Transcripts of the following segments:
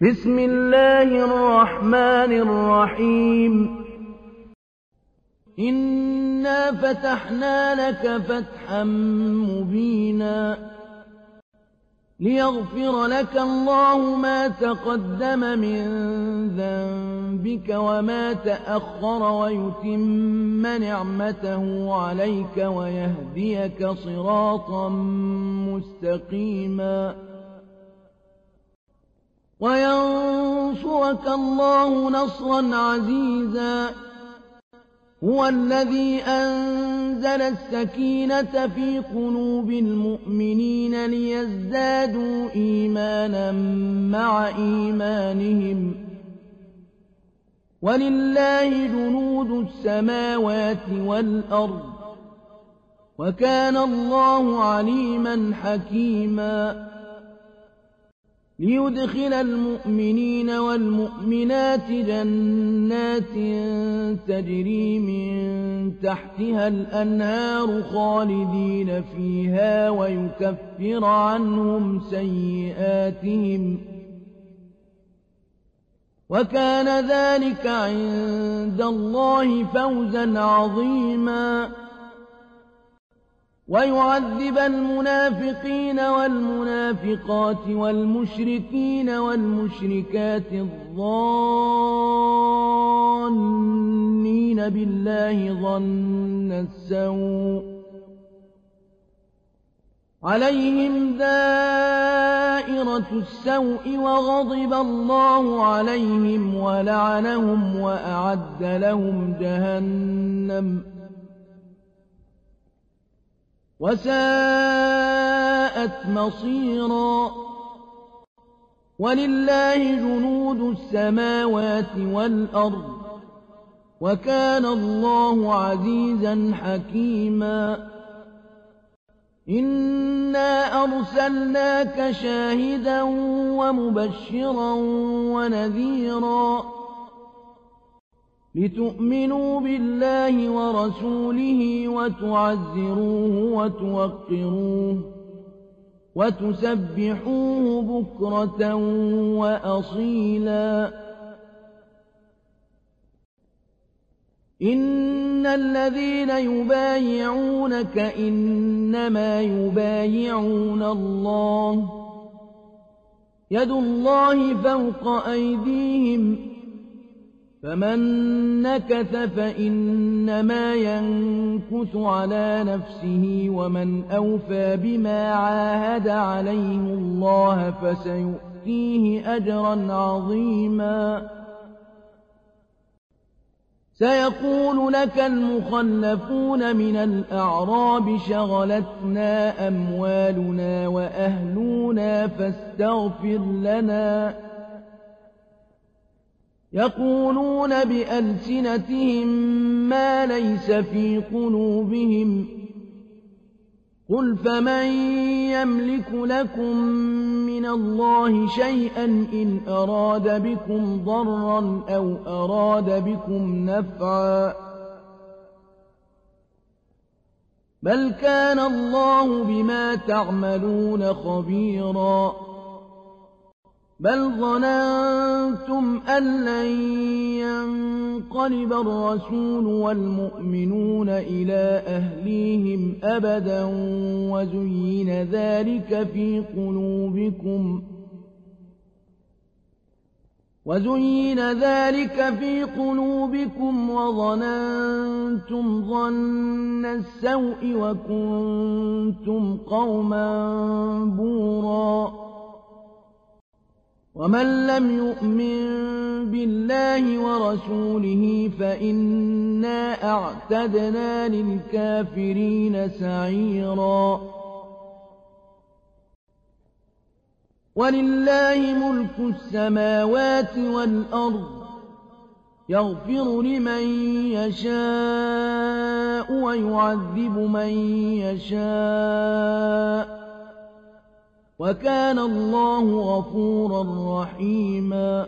بسم الله الرحمن الرحيم إنا فتحنا لك فتحا مبينا ليغفر لك الله ما تقدم من ذنبك وما تأخر ويتم نعمته عليك ويهديك صراطا مستقيما وينصرك الله نصرا عزيزا هو الذي أنزل السكينة في قلوب المؤمنين ليزدادوا إيمانا مع إيمانهم ولله جنود السماوات والأرض وكان الله عليما حكيما ليدخل المؤمنين والمؤمنات جنات تجري من تحتها الأنهار خالدين فيها ويكفر عنهم سيئاتهم وكان ذلك عند الله فوزا عظيما ويعذب المنافقين والمنافقات والمشركين والمشركات الظانين بالله ظن السوء عليهم دائرة السوء وغضب الله عليهم ولعنهم وأعد لهم جهنم وساءت مصيرا ولله جنود السماوات والأرض وكان الله عزيزا حكيما إنا أرسلناك شاهدا ومبشرا ونذيرا لتؤمنوا بالله ورسوله وتعزروه وتوقروه وتسبحوه بكرة وأصيلا إن الذين يبايعونك إنما يبايعون الله يد الله فوق أيديهم فمن نكث فإنما ينكث على نفسه ومن أوفى بما عاهد عليه الله فسيؤتيه أجرا عظيما سيقول لك المخلفون من الأعراب شغلتنا أموالنا وأهلنا فاستغفر لنا يقولون بألسنتهم ما ليس في قلوبهم قل فمن يملك لكم من الله شيئا إن أراد بكم ضرا أو أراد بكم نفعا بل كان الله بما تعملون خبيرا بل ظننتم أن لن ينقلب الرسول والمؤمنون إلى أهليهم أبدا وزين ذلك في قلوبكم وظننتم ظن السوء وكنتم قوما بورا ومن لم يؤمن بالله ورسوله فإنا أعتدنا للكافرين سعيرا ولله ملك السماوات والأرض يغفر لمن يشاء ويعذب من يشاء وكان الله غفورا رحيما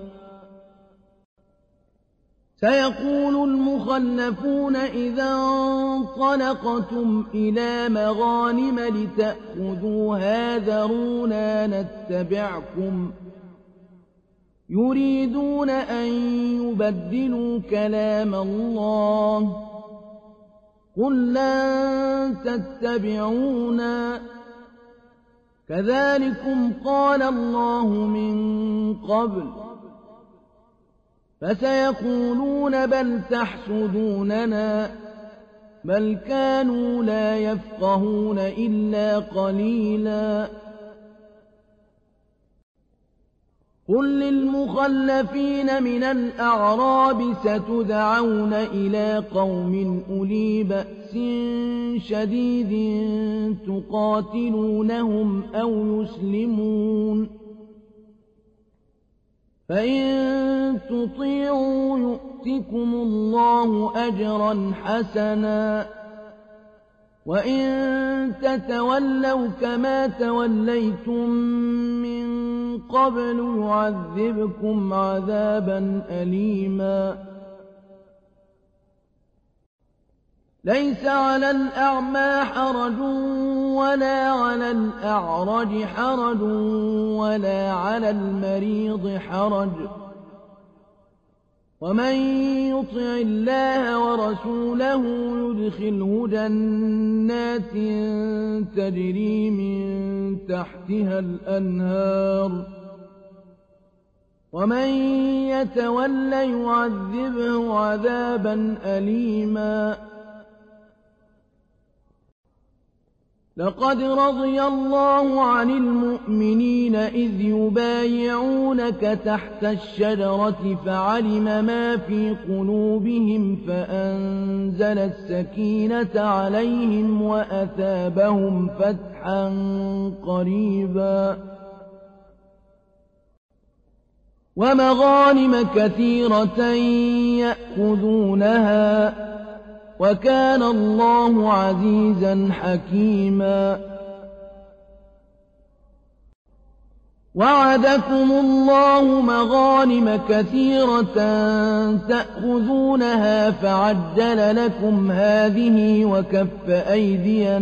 سيقول المخلفون إذا انطلقتم إلى مغانم لتأخذوها ذرونا نتبعكم يريدون أن يبدلوا كلام الله قل لن تتبعونا كذلكم قال الله من قبل فسيقولون بل تحسدوننا بل كانوا لا يفقهون إلا قليلا قل للمخلفين من الأعراب ستدعون إلى قوم أولي بأس شديد تقاتلونهم أو يسلمون فإن تطيعوا يؤتكم الله أجرا حسنا وإن تتولوا كما توليتم من قبل يعذبكم عذابا أليما ليس على الأعمى حرج ولا على الأعرج حرج ولا على المريض حرج ومن يطع الله ورسوله يدخله جنات تجري من تحتها الأنهار ومن يتول يعذبه عذابا أليما لقد رضي الله عن المؤمنين إذ يبايعونك تحت الشجرة فعلم ما في قلوبهم فأنزل السكينة عليهم وأثابهم فتحا قريبا ومغانم كثيرة يأخذونها وكان الله عزيزا حكيما وعدكم الله مغانم كثيرة تأخذونها فعجل لكم هذه وكف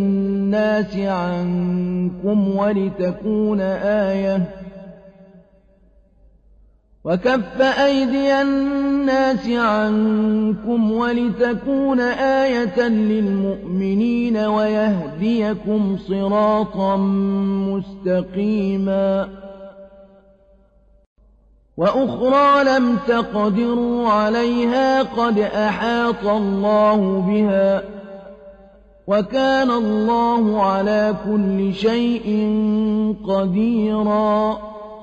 أيدي الناس عنكم ولتكون آية للمؤمنين ويهديكم صراطا مستقيما وأخرى لم تقدروا عليها قد أحاط الله بها وكان الله على كل شيء قديرا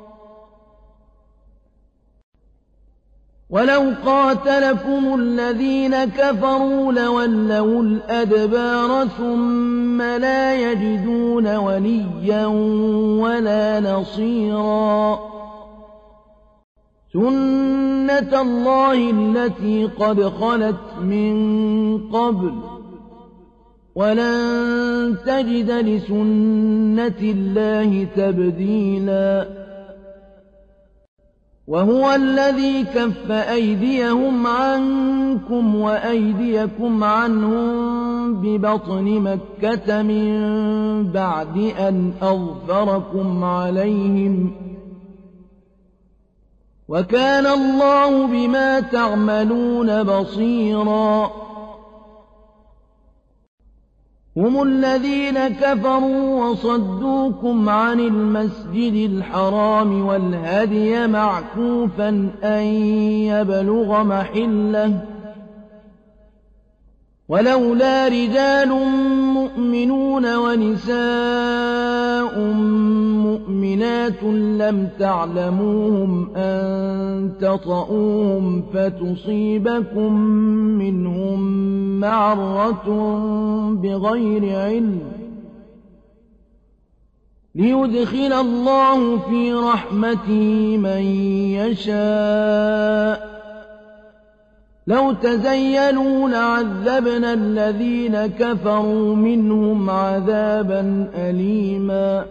ولو قاتلكم الذين كفروا لولوا الأدبار ثم لا يجدون وليا ولا نصيرا سنة الله التي قد خلت من قبل ولن تجد لسنة الله تبديلا وهو الذي كف أيديهم عنكم وأيديكم عنهم ببطن مكة من بعد أن أظفركم عليهم وكان الله بما تعملون بصيرا هم الذين كفروا وصدوكم عن المسجد الحرام والهدي معكوفا أن يبلغ محله ولولا رجال مؤمنون ونساء مؤمنات لم تعلموهم أن تطؤوهم فتصيبكم منهم معرة بغير علم ليدخل الله في رحمته من يشاء لو تزيلوا لعذبنا الذين كفروا منهم عذابا أليما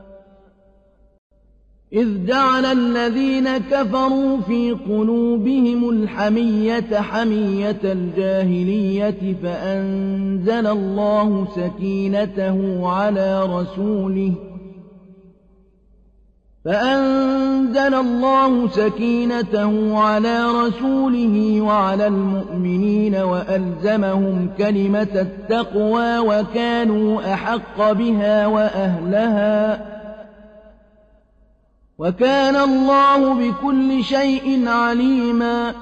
إذ جعل الذين كفروا في قلوبهم الحمية حمية الجاهلية فأنزل الله سكينته على رسوله فأنزل الله سكينته على رسوله وعلى المؤمنين وألزمهم كلمة التقوى وكانوا أحق بها وأهلها وكان الله بكل شيء عليما.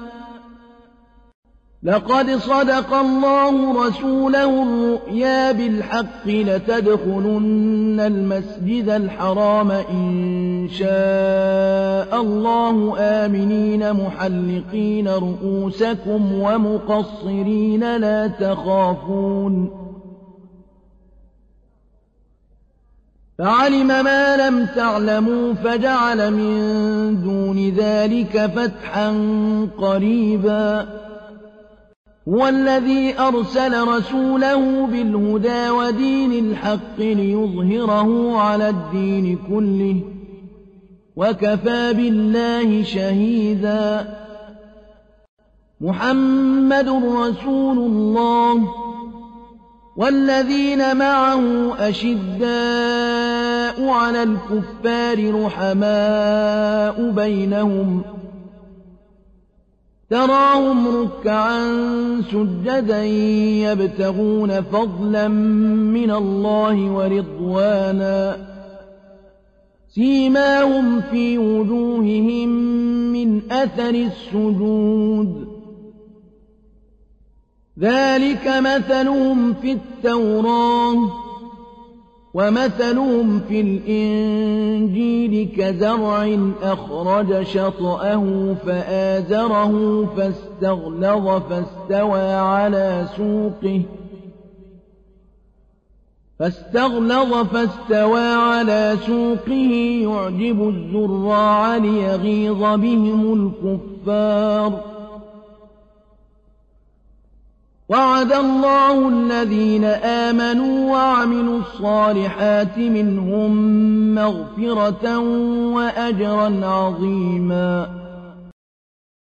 لقد صدق الله رسوله الرؤيا بالحق لتدخلن المسجد الحرام إن شاء الله آمنين محلقين رؤوسكم ومقصرين لا تخافون فعلم ما لم تعلموا فجعل من دون ذلك فتحا قريبا. هو الذي أرسل رسوله بالهدى ودين الحق ليظهره على الدين كله وكفى بالله شهيدا. محمد رسول الله والذين معه أشداء على الكفار رحماء بينهم تراهم ركعا سجدا يبتغون فضلا من الله ورضوانا سيماهم في وجوههم من أثر السجود ذلك مثلهم في التوراة ومثلهم في الإنجيل كزرع أخرج شطأه فآزره فاستغلظ فاستوى على سوقه يعجب الزراع ليغيظ بهم الكفار. وعد الله الذين آمنوا وعملوا الصالحات منهم مغفرة وأجرا عظيما.